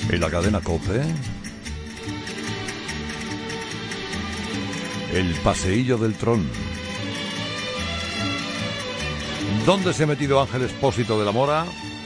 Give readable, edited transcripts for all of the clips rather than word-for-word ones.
En la cadena COPE, el paseillo del Tron. ¿Dónde se ha metido Ángel Expósito de la Mora?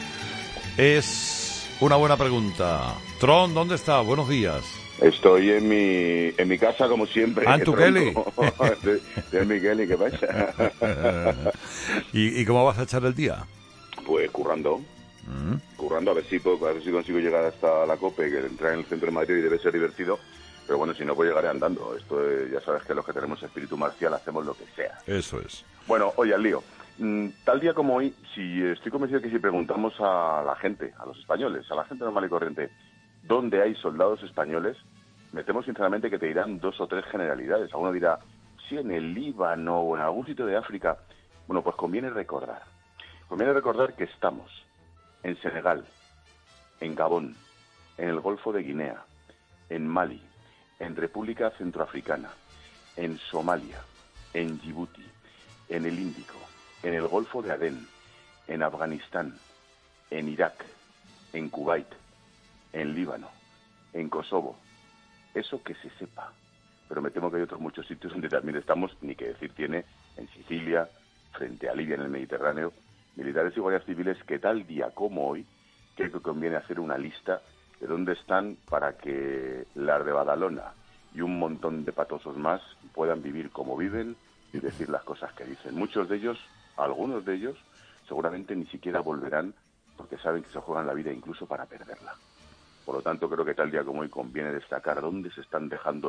Es una buena pregunta. Tron, ¿dónde está? Buenos días. Estoy en mi casa, como siempre. ¿En tu Kelly? En mi Kelly, ¿qué pasa? ¿Y cómo vas a echar el día? Pues currando. Currando, a ver si consigo llegar hasta la COPE, que entra en el centro de Madrid y debe ser divertido. Pero bueno, si no, pues llegaré andando. Esto ya sabes que los que tenemos espíritu marcial hacemos lo que sea. Eso es. Bueno, oye, al lío. Tal día como hoy, si estoy convencido que si preguntamos a la gente, a los españoles, a la gente normal y corriente, ¿dónde hay soldados españoles? Me temo sinceramente que te dirán 2 o 3 generalidades. Alguno dirá, sí, en el Líbano o en algún sitio de África. Bueno, pues conviene recordar que estamos en Senegal, en Gabón, en el Golfo de Guinea, en Mali, en República Centroafricana, en Somalia, en Djibouti, en el Índico, en el Golfo de Adén, en Afganistán, en Irak, en Kuwait, en Líbano, en Kosovo. Eso que se sepa. Pero me temo que hay otros muchos sitios donde también estamos, ni que decir tiene, en Sicilia, frente a Libia en el Mediterráneo, militares y guardias civiles que tal día como hoy creo que conviene hacer una lista de dónde están para que las de Badalona y un montón de patosos más puedan vivir como viven y decir las cosas que dicen. Muchos de ellos, algunos de ellos, seguramente ni siquiera volverán porque saben que se juegan la vida incluso para perderla. Por lo tanto, creo que tal día como hoy conviene destacar dónde se están dejando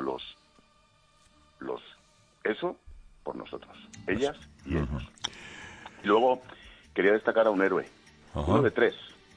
eso por nosotros, ellas y ellos. Y luego quería destacar a un héroe, uno de tres,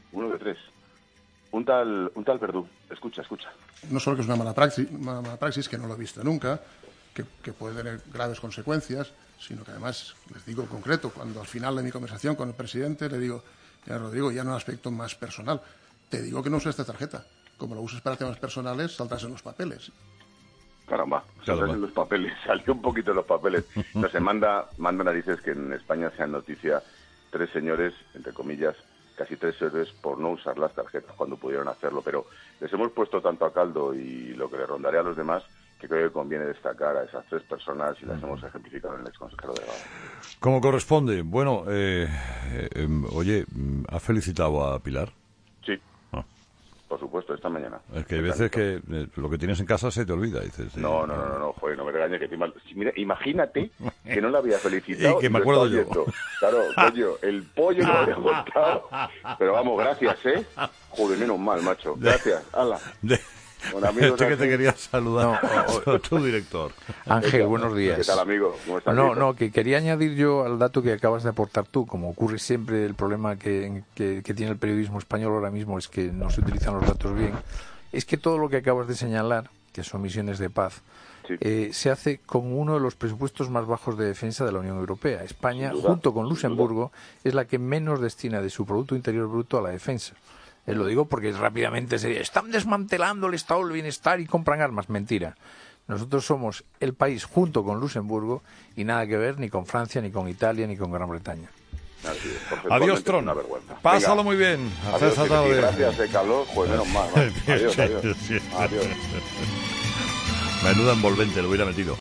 un tal Verdú. Escucha. No solo que es una mala praxis, que no lo he visto nunca, que puede tener graves consecuencias, sino que además, les digo en concreto, cuando al final de mi conversación con el presidente le digo, ya Rodrigo, ya en un aspecto más personal, te digo que no uses esta tarjeta. Como lo uses para temas personales, saldrás en los papeles. Caramba, saldrás en los papeles, salió un poquito en los papeles. No se manda narices que en España sean noticia 3 señores, entre comillas, casi 3 héroes por no usar las tarjetas cuando pudieron hacerlo. Pero les hemos puesto tanto a caldo y lo que le rondaré a los demás, que creo que conviene destacar a esas 3 personas y las hemos ejemplificado en el exconsejero de Gabón. Como corresponde. Bueno, oye, ¿has felicitado a Pilar? Sí. Por supuesto, esta mañana. Es que hay veces que lo que tienes en casa se te olvida, dices. No, joder, no me regañes que mira, imagínate que no la había felicitado y que me acuerdo yo. Claro, coño, el pollo no lo había cortado. Pero vamos, gracias, Joder, menos mal, macho. Gracias, hala. Bueno, amigos, que te quería saludar, tu director. Ángel, buenos días. ¿Qué tal, amigo? ¿Cómo estás? Que quería añadir yo al dato que acabas de aportar tú. Como ocurre siempre, el problema que tiene el periodismo español ahora mismo es que no se utilizan los datos bien. Es que todo lo que acabas de señalar, que son misiones de paz, sí, se hace con uno de los presupuestos más bajos de defensa de la Unión Europea. España, junto con Luxemburgo, es la que menos destina de su Producto Interior Bruto a la defensa. Lo digo porque rápidamente se dice, están desmantelando el estado del bienestar y compran armas. Mentira. Nosotros somos el país junto con Luxemburgo y nada que ver ni con Francia, ni con Italia, ni con Gran Bretaña. Adiós, Tron. Pásalo muy bien. Hasta esta tarde. Gracias, Carlos. Pues menos mal. Adiós. Menuda envolvente, lo hubiera metido.